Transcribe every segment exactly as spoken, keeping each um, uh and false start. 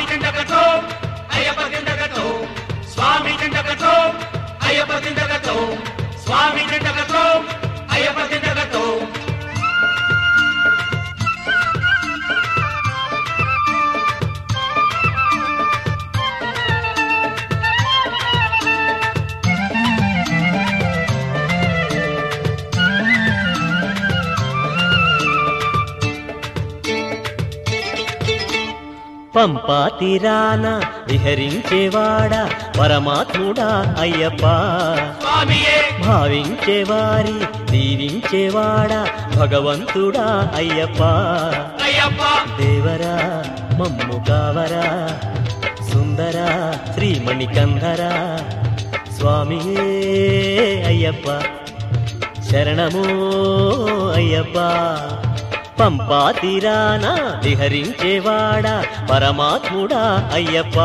తిండకతో అయ్యప్ప తిండకతో స్వామి తిండకతో అయ్యప్ప తిండకతో స్వామి తిండకతో అయ్యప్ప తిండకతో పంపా తీరాన విహరించేవాడా పరమాత్ముడా అయ్యప్ప భావించేవారి దీవించేవాడా భగవంతుడా అయ్యప్ప దేవరా మమ్ము కావరా సుందరా శ్రీమణికంధరా స్వామియే అయ్యప్ప శరణమో అయ్యప్ప పంపా తీరాన విహరించేవాడా పరమాత్ముడా అయ్యప్ప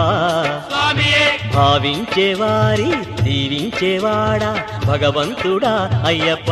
భావించేవారి దీవించేవాడా భగవంతుడా అయ్యప్ప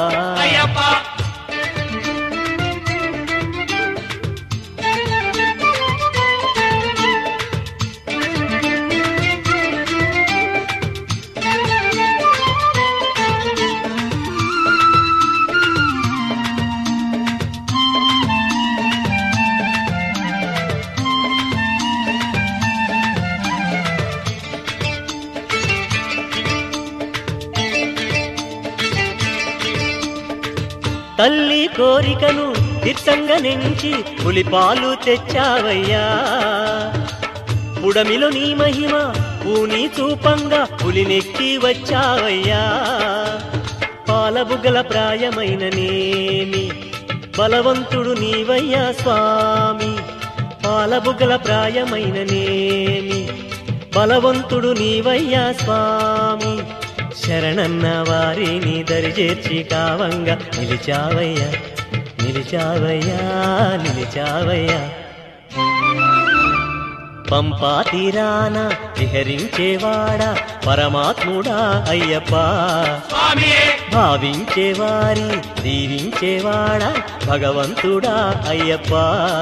తల్లి కోరికను తీర్థంగా నెంచి పులిపాలు తెచ్చావయ్యా పుడమిలో నీ మహిమ పూని చూపంగా పులినెక్కి వచ్చావయ్యా పాలబుగ్గల ప్రాయమైన నేమి బలవంతుడు నీవయ్యా స్వామి పాలబుగ్గల ప్రాయమైన నేమి బలవంతుడు నీవయ్యా స్వామి శరణన్న వారిని దరిచేర్చి కావంగా నిలిచావయ్యా నిలిచావయ్యా నిలిచావయ్యా పంపా తీరాన విహరించేవాడా పరమాత్ముడా అయ్యప్ప భావించేవారి దీవించేవాడా భగవంతుడా అయ్యప్ప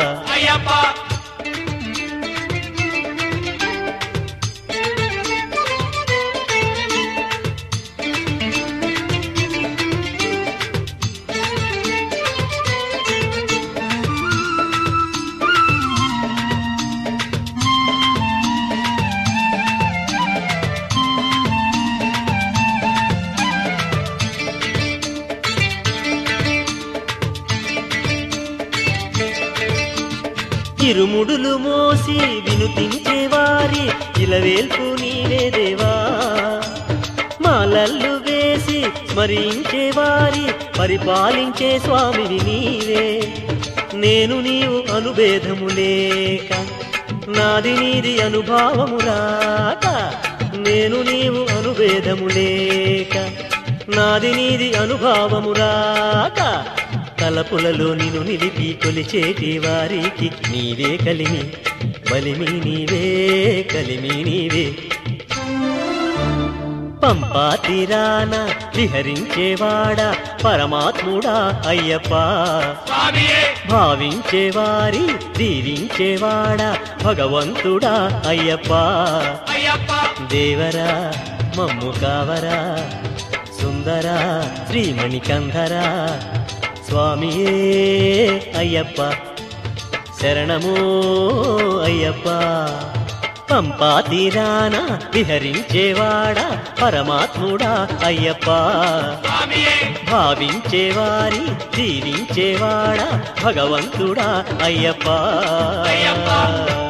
ఇరుముడులు మోసి వినుతించేవారి ఇలవేల్పు నీవే దేవా మాలల్లు వేసి స్మరించేవారి పరిపాలించే స్వామివి నీవే నేను నీవు అనుభేదము లేక నాది నీది అనుభావము రాక నేను నీవు అనుభేదము లేక నాది నీది అనుభావము రాక తలపులలో నిన్ను నిలిపి కొలిచేటి వారికి నీవే కలిమి బలిమి నీవే కలిమి నీవే పంపా తీరాన విహరించేవాడా పరమాత్ముడా అయ్యప్ప భావించేవారి దీవించేవాడా భగవంతుడా అయ్యప్ప దేవరా మమ్ము కావరా సుందరా శ్రీమణికంధరా స్వామియే అయ్యప్ప శరణమో అయ్యప్ప పంపా తీరాన విహరించేవాడా పరమాత్ముడా అయ్యప్ప భావించేవారి దీవించేవాడా భగవంతుడా అయ్యప్ప